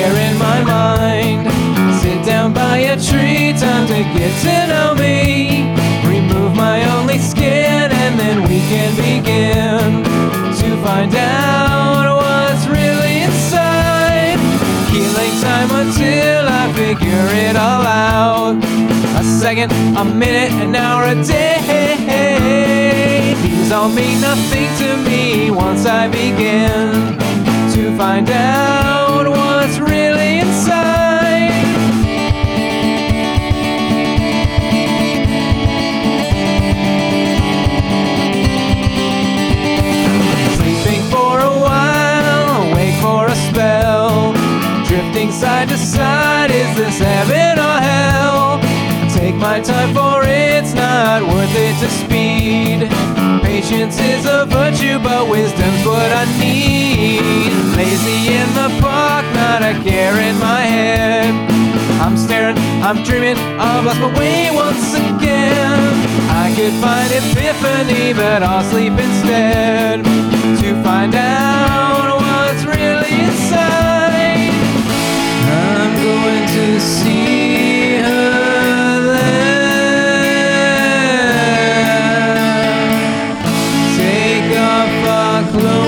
there in my mind. Sit down by a tree, time to get to know me. Remove my only skin and then we can begin to find out what's really inside. Healing time until I figure it all out. A second, a minute, an hour, a day. These all mean nothing to me once I begin to find out what's really inside. Sleeping for a while, awake for a spell, drifting side to side, is this heaven or hell? Take my time for it's not worth it to speed. Patience is a virtue, but wisdom's what I need. Lazy in the park, not a care in my head. I'm staring, I'm dreaming, I've lost my way once again. I could find epiphany, but I'll sleep instead to find out what's really inside. I'm going to see her there. Take off our clothes.